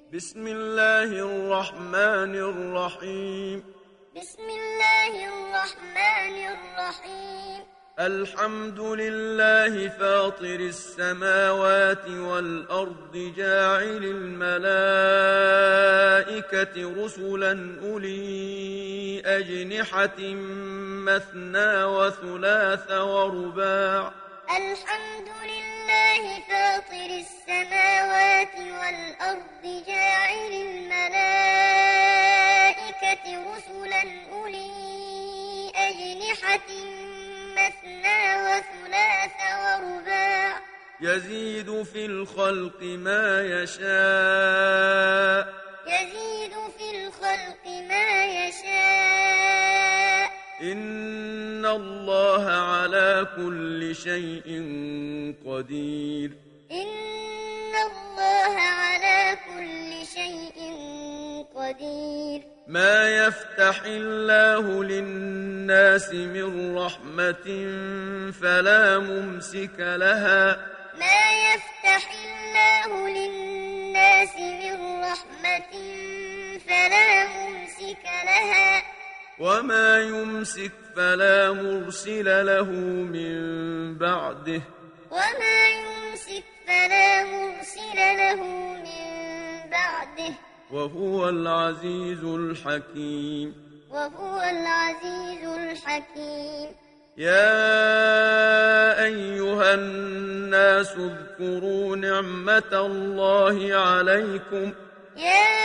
بسم الله الرحمن الرحيم. بسم الله الرحمن الرحيم. الحمد لله فاطر السماوات والأرض جاعل الملائكة رسلا أولي أجنحة مثنى وثلاث ورباع. الحمد لله فاطر السماوات والأرض جاعل الملائكة رسلا أولي أجنحة مثنى وثلاث ورباع. يزيد في الخلق ما يشاء. يزيد في الخلق ما يشاء. إن الله على كل شيء قدير. إن الله على كل شيء قدير. ما يفتح الله للناس من رحمة فلا ممسك لها. ما يفتح الله للناس من رحمة فلا ممسك لها. وما يمسك فلا مرسل له من بعده. وما يمسك فلا مرسل له من بعده. وهو العزيز الحكيم. وهو العزيز الحكيم. يا أيها الناس اذكروا نعمة الله عليكم. يا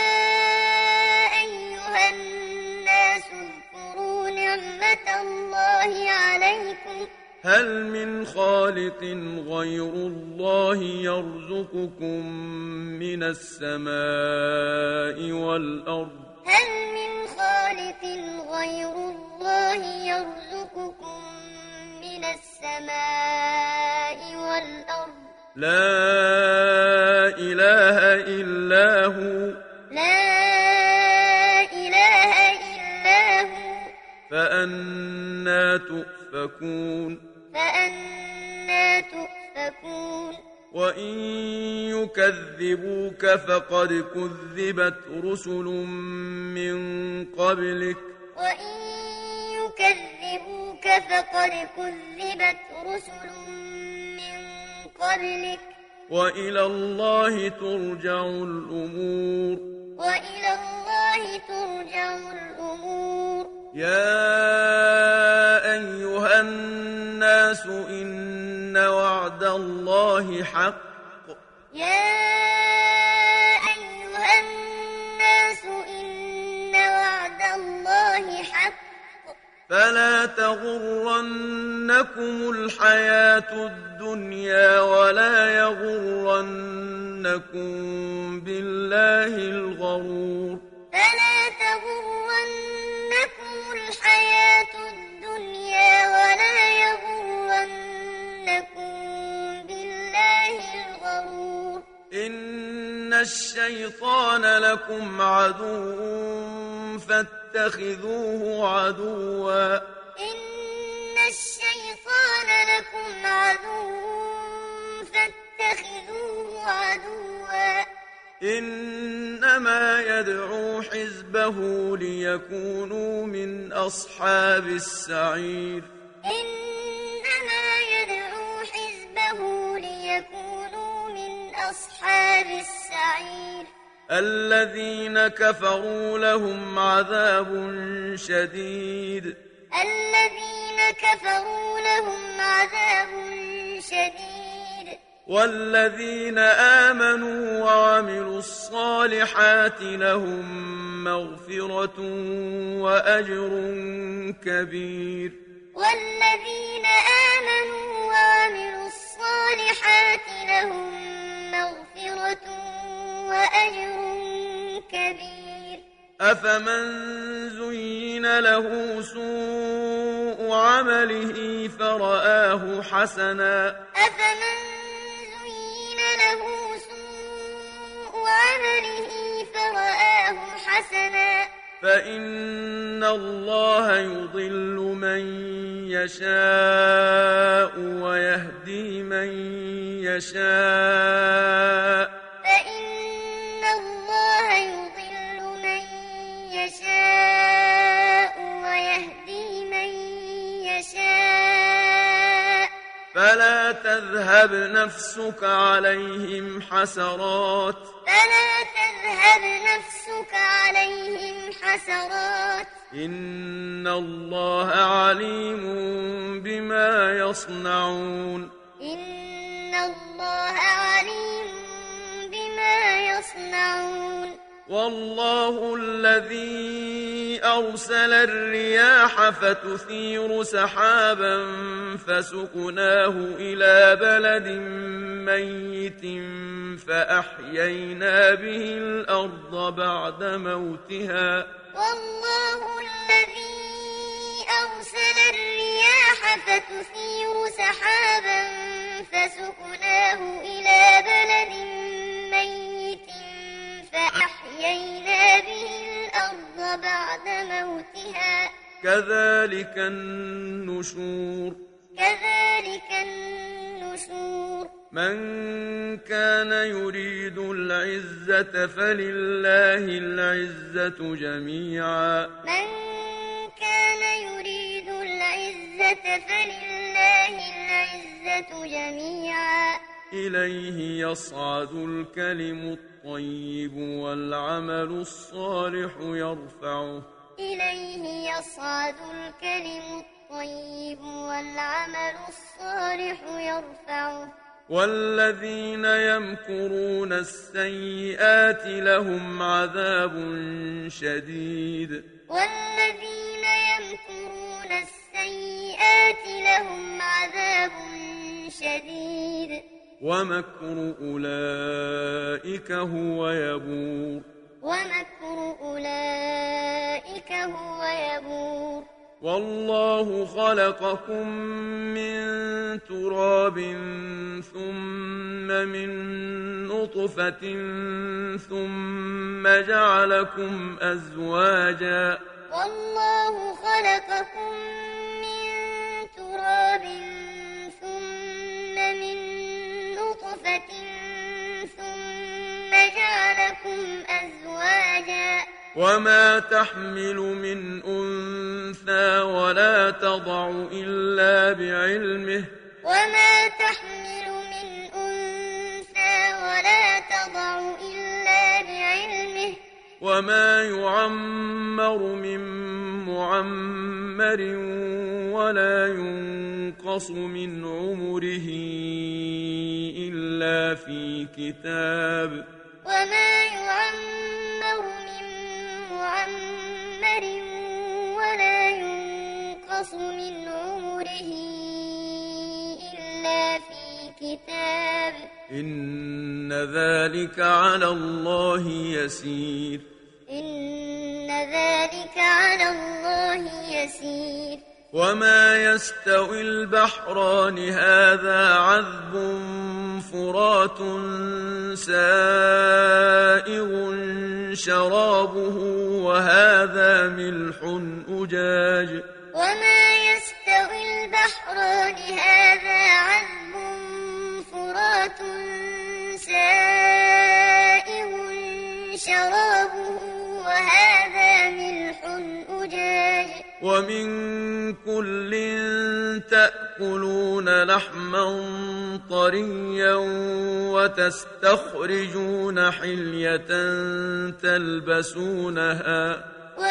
أيها الناس اذكروا نعمة الله عليكم. هل من خالق غير الله يرزقكم من السماء والأرض؟ هل من خالق غير الله يرزقكم من السماء والأرض؟ لا إله إلا هو. لا إله إلا هو. فأنى تؤفكون. فأنى تؤفكون. وإن يكذبوك فقد كذبت رسل من قبلك. وإن يكذبوك فقد كذبت رسل من قبلك. وإلى الله ترجع الأمور. وإلى الله ترجع الأمور. يا أيها الناس إن وعد الله حق. يا أيها الناس إن وعد الله حق. فلا تغرنكم الحياة الدنيا ولا يغرنكم بالله الغرور. فلا تغرنكم الحياة الدنيا ولا يغرنكم بالله الغرور. إن الشيطان لكم عدو فاتخذوه عدوا. إن الشيطان لكم عدو فاتخذوه عدوا. إنما يدعو حزبه ليكونوا من أصحاب السعير. إنما يدعو حزبه ليكونوا من أصحاب السعير. الذين كفروا لهم عذاب شديد. الذين كفروا لهم عذاب شديد. والذين آمنوا وعملوا الصالحات لهم مغفرة وأجر كبير. والذين آمنوا وعملوا الصالحات لهم مغفرة وأجر كبير. أفمن زين له سوء عمله فرآه حسنا. أفمن زين له سوء عمله فرآه حسنا. فإن الله يضل من يشاء ويهدي من يشاء. فإن الله تذهب نفسك عليهم حسرات إن الله عليم بما يصنعون والله الذي أرسل الرياح فتثير سحابا فسقناه إلى بلد ميت فأحيينا به الأرض بعد موتها والله الذي أرسل الرياح فتثير سحابا فسقناه إلى بلد ميت فأحيينا به الأرض بعد موتها كذلك النشور من كان يريد العزة فلله العزة جميعا إليه يصعد الكلم الطيب والعمل الصالح يرفعه والذين يمكرون السيئات لهم عذاب شديد ومكر أولئك هو يبور والله خلقكم من تراب ثم من نطفة ثم جعلكم أزواجا والله خلقكم من تراب ثم من نطفة ثم جعلكم أزواجا وما تحمل من أنثى ولا تضع إلا بعلمه وما يعمر من معمر ولا ينقص من عمره إلا في كتاب وما يعمر من معمر ولا ينقص من عمره إلا في كتاب إن ذلك على الله يسير وما يستوي البحران هذا عذب فرات سائغ شرابه وهذا ملح أجاج وما يستوي البحران هذا عذب فرات سائغ شرابه وهذا ملح أجاج ومن كل تأكلون لحما طريا وتستخرجون حلية تلبسونها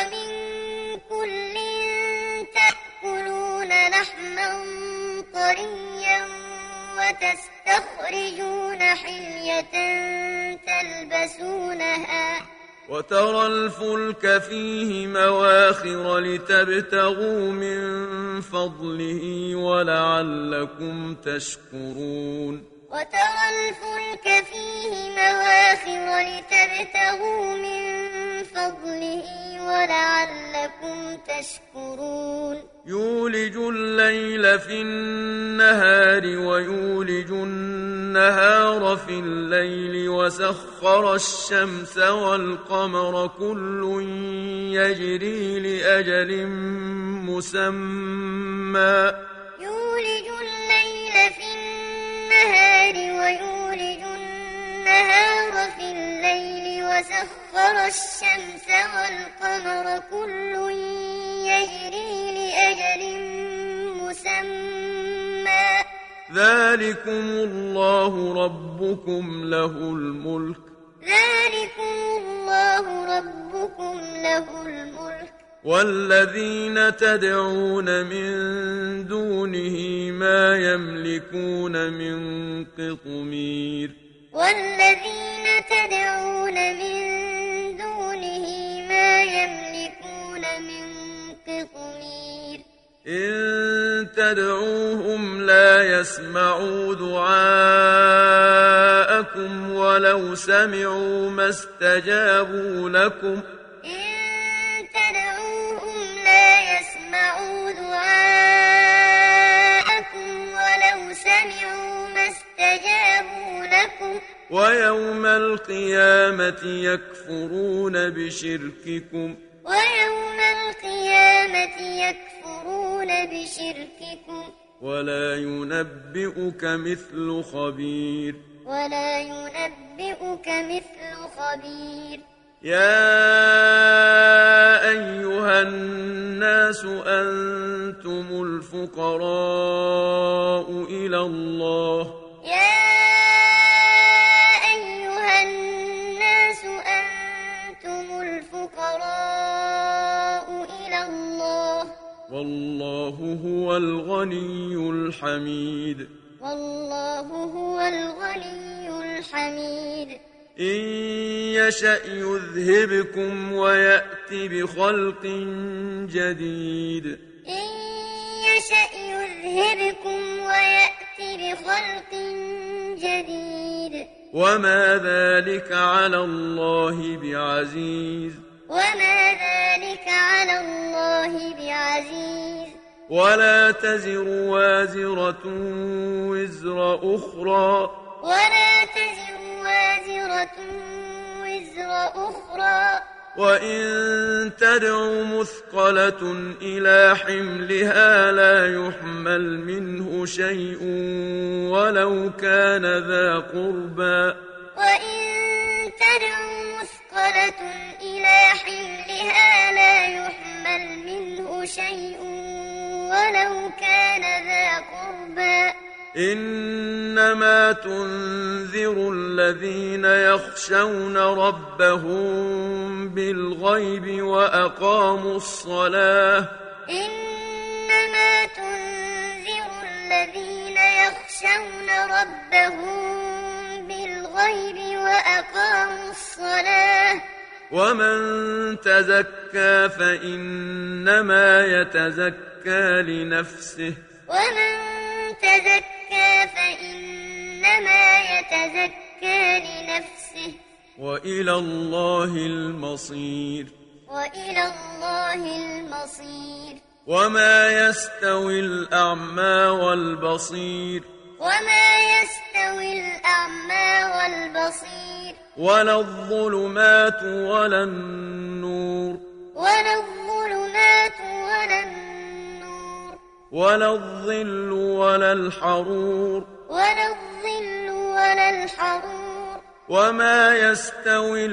وترى الفلك فيه مواخر لتبتغوا من فضله ولعلكم تشكرون يولج الليل في النهار ويولج النهار في الليل وسخر الشمس والقمر كل يجري لأجل مسمى يولج الليل في النهار ويولج النهار في الليل وسخر الشمس والقمر كل يجري لأجل مسمى ذلكم الله ربكم له الملك ذلكم الله ربكم له الملك والذين تدعون من دونه ما يملكون من قطمير والذين تدعون من دونه ما يملكون من قطمير إن تدعوهم لا يسمعوا دعاءكم ولو سمعوا ما استجابوا لكم إن تدعوهم لا يسمعوا دعاءكم ولو سمعوا ما استجابوا لكم ويوم القيامة يكفرون بشرككم ويوم القيامة يكفرون بشرككم ولا ينبئك مثل خبير ولا ينبئك مثل خبير يا أيها الناس أنتم الفقراء إلى الله يا أيها الناس أنتم الفقراء إلى الله والله هو الغني الحميد والله هو الغني الحميد إن يشأ يذهبكم ويأت بخلق جديد إن يشأ يذهبكم ويأت بخلق جديد وما ذلك على الله بعزيز وما ذلك على الله بعزيز ولا تزر وازرة وزر أخرى ولا تزر وازرة وزر أخرى وإن تدع مثقلة إلى حملها لا يحمل منه شيء ولو كان ذا قربى وإن تدع مثقلة إلى حملها لا يحمل منه شيء ولو كان ذا قربى إنما تنذر الذين يخشون ربهم بالغيب وأقاموا الصلاة إنما تنذر الذين يخشون ربهم بالغيب وأقاموا الصلاة ومن تزكى فإنما يتزكى لنفسه ومن تزكى فإنما يتزكى لنفسه وإلى الله المصير وإلى الله المصير وما يستوي الأعمى والبصير وما يستوي الأعمى والبصير ولا الظلمات ولا النور ولا الظلمات ولا النور ولا الظل ولا الحرور ولا الظل ولا الحرور وما يستوي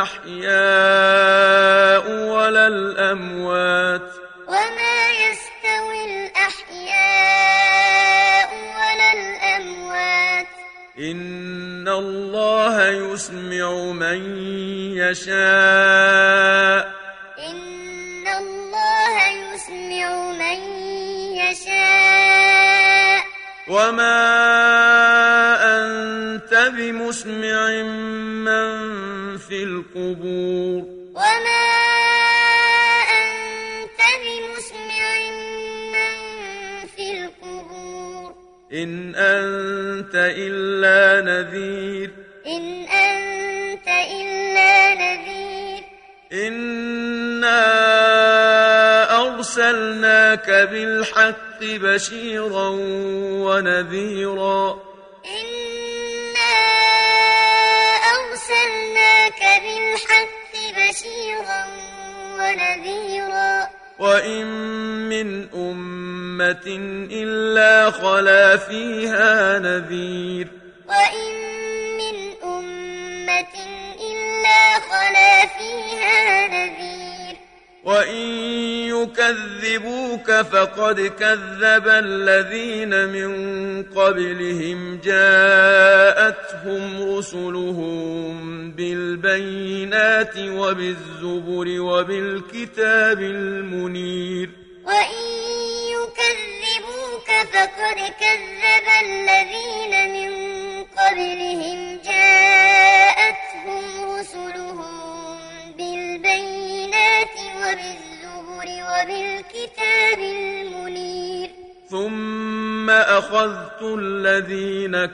الأحياء ولا الأموات وما يستوي الأحياء ولا الأموات إن الله يسمع من يشاء إن الله يسمع من يشاء وما أنت بمسمع من في القبور وما أنت بمسمع من في القبور إن أنت إلا نذير إن أنت إلا نذير إنا أرسلناك بالحق بشيرا ونذيرا إنا أرسلناك بالحق بشيرا ونذيرا وإن من أمة إلا خلا فيها نذير وإن من أمة إلا خلا فيها نذير وإن يكذبوك فقد كذب الذين من قبلهم جاءتهم رسلهم بالبينات وبالزبر وبالكتاب المنير وإن يكذبوك فقد كذب الذين من قبلهم جاءتهم رسلهم بالبينات وبالزبر وبالكتاب المنير ثم أخذت الذين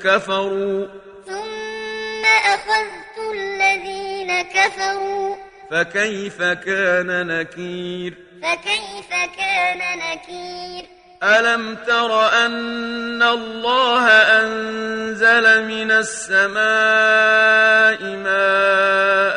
كفروا فكيف كان نكير ألم تر أن الله أنزل من السماء ماء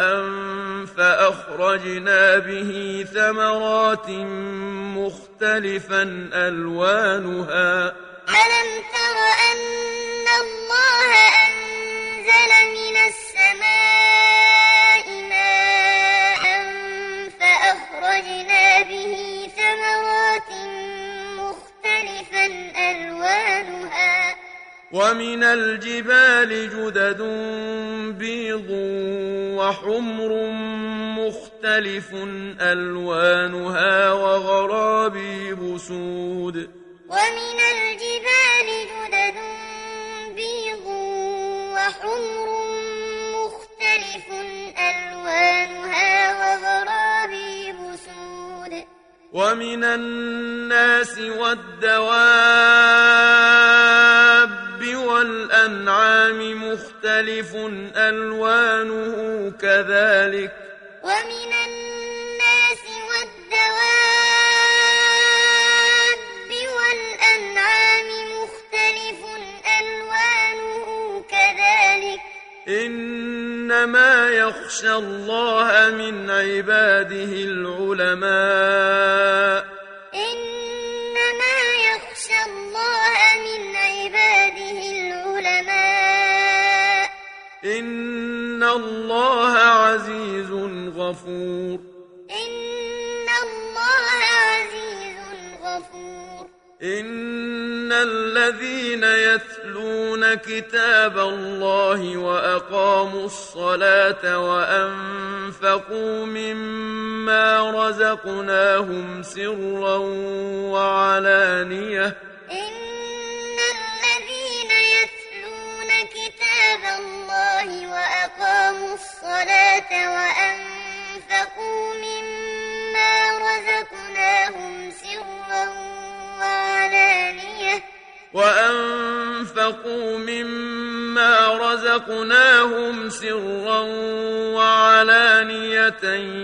فأخرجنا به ثمرات مختلفا ألوانها ألم تر أن الله أنزل من السماء ماء فأخرجنا به ثمرات مختلفا ألوانها ومن الجبال جدد بيض وحمر مختلف ألوانها وغرابيب سود ومن الجبال جدد بيض وحمر مختلف ألوانها وغرابيب سود ومن الناس والدواب والأنعام مختلف ألوانه كذلك ومن الناس والدواب والأنعام مختلف ألوانه كذلك إنما يخشى الله من عباده العلماء إنما يخشى الله من عباده العلماء إن الله عزيز غفور إن الله عزيز غفور إن الذين يتلون كتاب الله وأقاموا الصلاة وأنفقوا مما رزقناهم سرا وعلانية إن الذين يتلون كتاب الله وأقاموا الصلاة وأنفقوا مما رزقناهم سرا وعلانية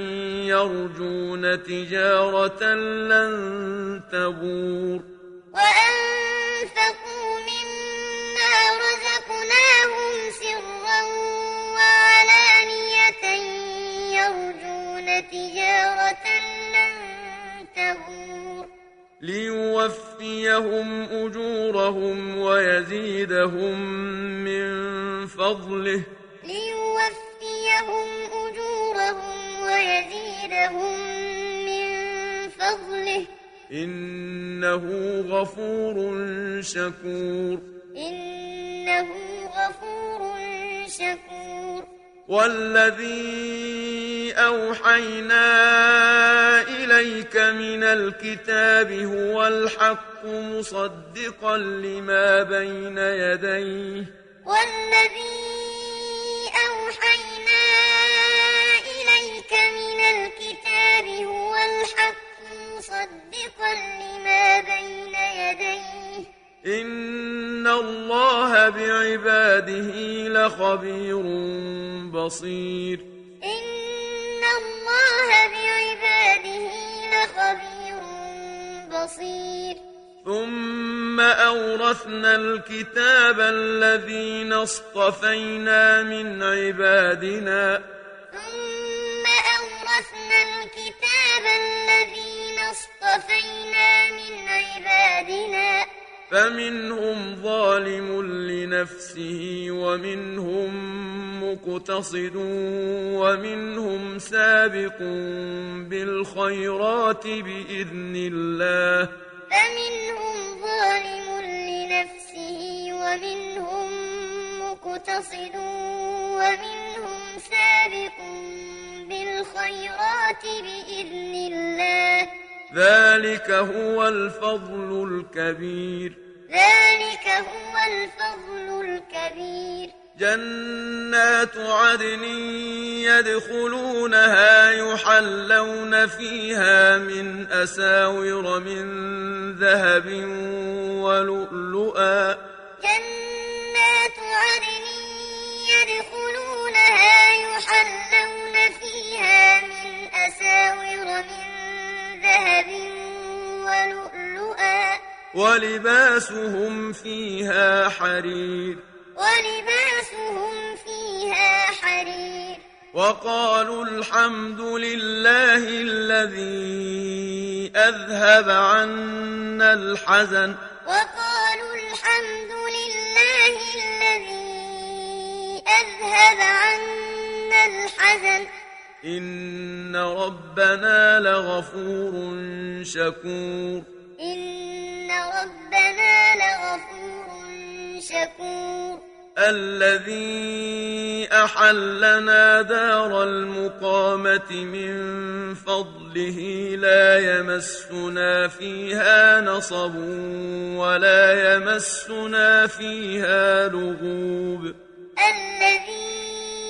يرجون تجارة لن تبور وأنفقوا مما رزقناهم سرا وعلانية يرجون تجارة لن تبور ليوفيهم أجورهم ويزيدهم من فضله إنه غفور شكور والذي أوحينا إليك من الكتاب هو الحق مصدقا لما بين يديه والذي أوحينا إليك من الكتاب هو الحق مصدقا لما بين يديه إن الله بعباده لخبير بصير إن الله بعباده لخبير بصير ثم أورثنا الكتاب الذين اصطفينا من عبادنا فمنهم ظالم لنفسه ومنهم مقتصد ومنهم سابق بالخيرات بإذن الله فمنهم ظالم لنفسه ومنهم مقتصد ومنهم سابق بالخيرات بإذن الله ذلك هو الفضل الكبير ذلك هو الفضل الكبير جنات عدن يدخلونها يحلون فيها من أساور من ذهب ولؤلؤا جنات عدن يدخلونها يحلون فيها من أساور من ذهب ولؤلؤا ولباسهم فيها حرير ولباسهم فيها حرير وقالوا الحمد لله الذي أذهب عنا الحزن وقالوا الحمد لله الذي أذهب عنا الحزن إن ربنا لغفور شكور إن ربنا لغفور شكور الذي أحلنا دار المقامة من فضله لا يمسنا فيها نصب ولا يمسنا فيها لغوب الذي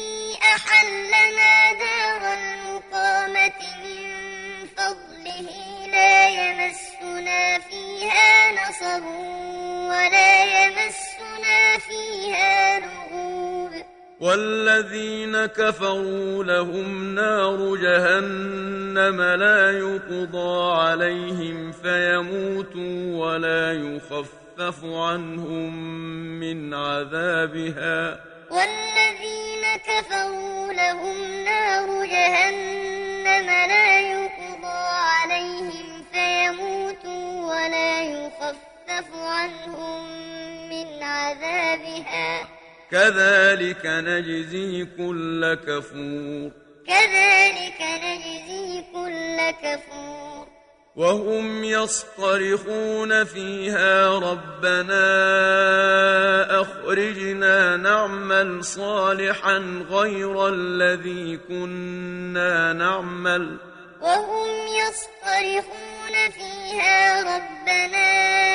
أحلنا دار المقامة من فضله لا يمسنا فيها نصب ولا يمسنا فيها لغوب والذين كفروا لهم نار جهنم لا يقضى عليهم فيموتوا ولا يخفف عنهم من عذابها والذين كفروا لهم نار جهنم لا يقضى عليهم فيموتوا ولا يخفف عنهم من عذابها كذلك نجزي كل كفور كذلك نجزي كل كفور وهم يصطرخون فيها ربنا أخرجنا نعمل صالحا غير الذي كنا نعمل وهم يصطرخون فيها ربنا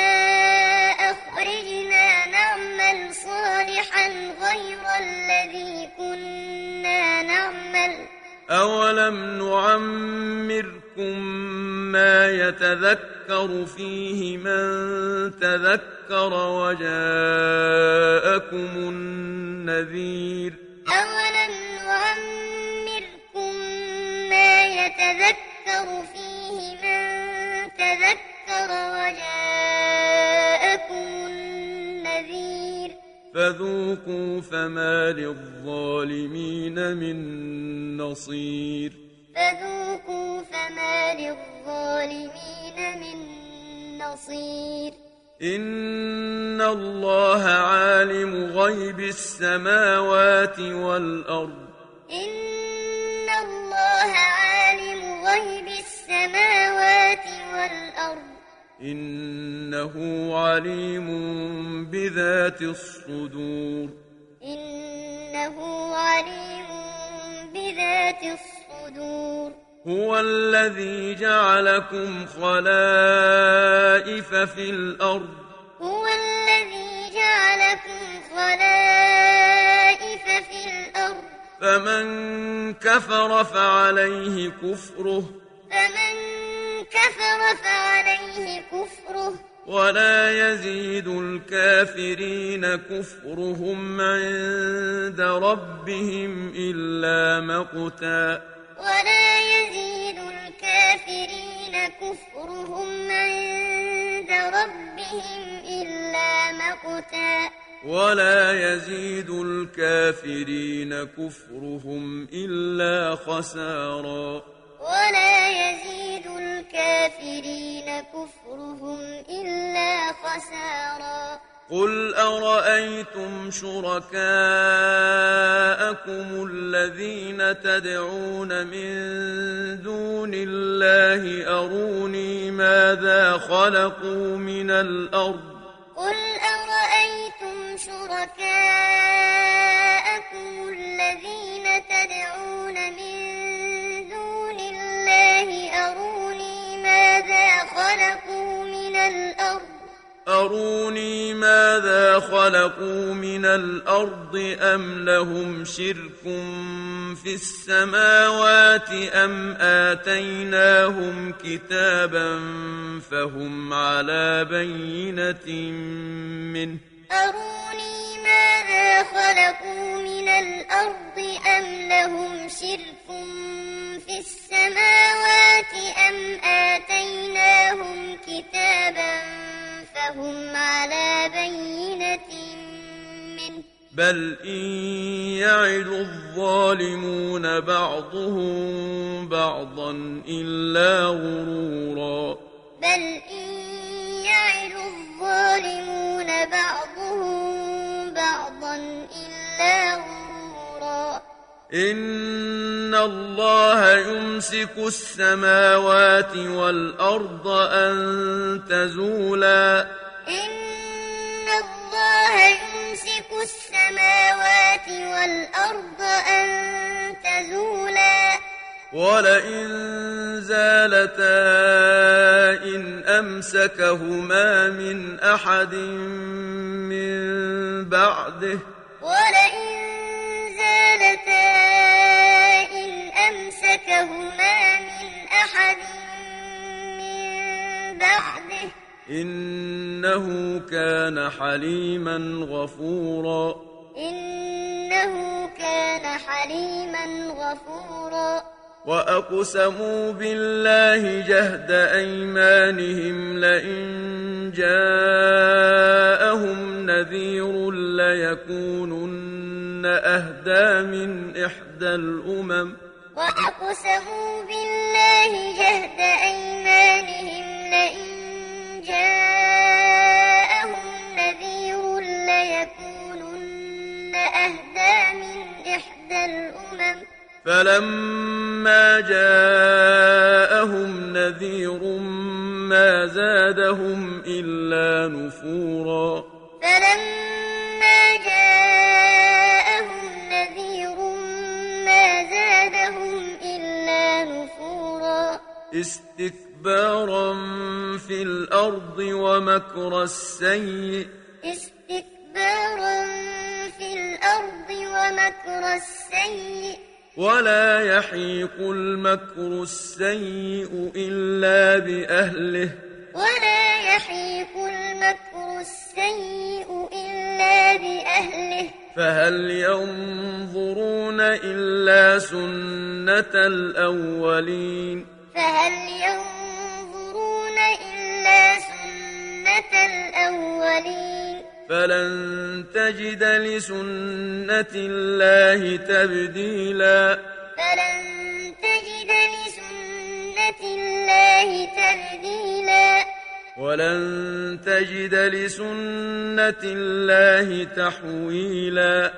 أخرجنا نعمل صالحا غير الذي كنا نعمل أولم نعمركم ما يتذكر فيه من تذكر وجاءكم النذير أولم نعمركم ما يتذكر فيه من تذكر وجاءكم النذير فذوقوا فما للظالمين من نصير فذوقوا فما للظالمين من نصير إن الله عالم غيب السماوات والأرض إن الله عالم غيب السماوات والأرض إنه عليم بذات الصدور إنه عليم بذات الصدور هو الذي جعلكم خلائف في الأرض هو الذي جعلكم خلائف في الأرض فمن كفر فعليه كفره ولا يزيد الكافرين كفرهم عند ربهم إلا مقتا ولا يزيد الكافرين كفرهم عند ربهم إلا مقتا ولا يزيد الكافرين كفرهم إلا خسارا ولا يزيد الكافرين الكافرين كفرهم إلا خسارا قل أرأيتم شركاءكم الذين تدعون من دون الله أروني ماذا خلقوا من الأرض قل أرأيتم شركاءكم الذين تدعون من دون الله أروني ماذا خلقوا من الأرض أم لهم شرك في السماوات أم آتيناهم كتابا فهم على بينة منه أروني ماذا خلقوا من الأرض أم لهم شرك في السماوات أم آتيناهم كتابا فهم على بينة منه بل إن يعد الظالمون بعضهم بعضا إلا غرورا بل إن يعد الظالمون بعضهم بعضا إلا غرورا إن الله يمسك السماوات والأرض أن تزولا إن الله يمسك السماوات والأرض أن تزولا ولئن زالتا إن أمسكهما من أحد من بعده ولئن زالتا إن أمسكهما من أحد من بعده إنه كان حليما غفورا إنه كان حليما غفورا وأقسموا بالله جهد أيمانهم لئن جاءهم نذير ليكونن أهدى من إحدى الأمم وأقسموا بالله جهد أيمانهم لئن جاءهم نذير ليكونن أهدى من إحدى الأمم فلما جاءهم نذير ما زادهم إلا نفورا فلما جاءهم نذير ما زادهم إلا نفورا استكبارا في الأرض ومكر السيء ولا يحيق المكر السيء إلا بأهله فهل ينظرون إلا سنة الأولين فلن تجد لسنة الله تبديلا ولن تجد لسنة الله تحويلا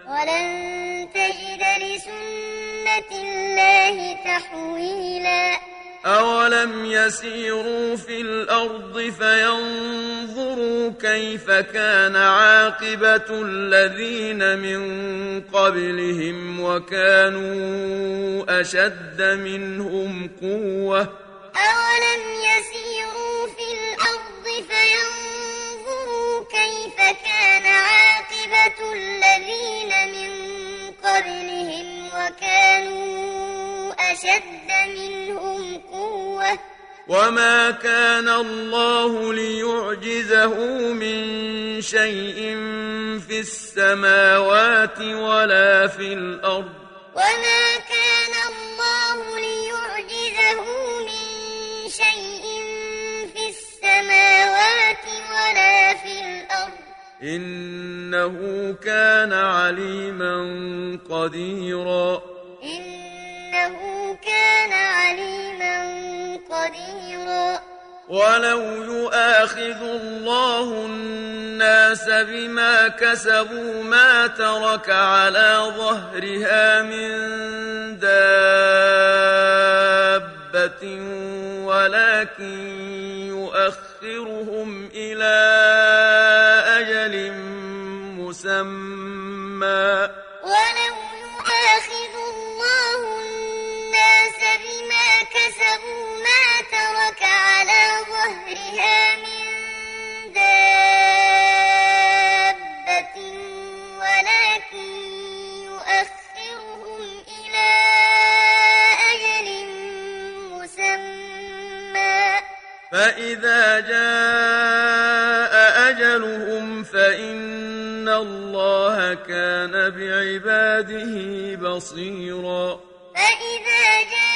أولم يسيروا في الأرض فينظروا كيف كان عاقبة الذين من قبلهم وكانوا أشد منهم قوة أولم يسيروا في الأرض فينظروا كيف كان عاقبة الذين من قبلهم وكانوا أشد منهم قوة وما كان الله ليعجزه من شيء في السماوات ولا في الأرض وما كان الله ليعجزه من شيء في السماوات ولا في الأرض إنه كان عليما قديرا إنه كان عليما قديرا ولو يؤاخذ الله الناس بما كسبوا ما ترك على ظهرها من دابة ولكن يؤخرهم إلى أجل مسمى ولو يؤاخذ الله الناس بما كسبوا ما ترك على ظهرها من دابة ولكن يؤخرهم إلى أجل مسمى فإذا جاء أجلهم فإن الله كان بعباده بصيرا فإذا جاء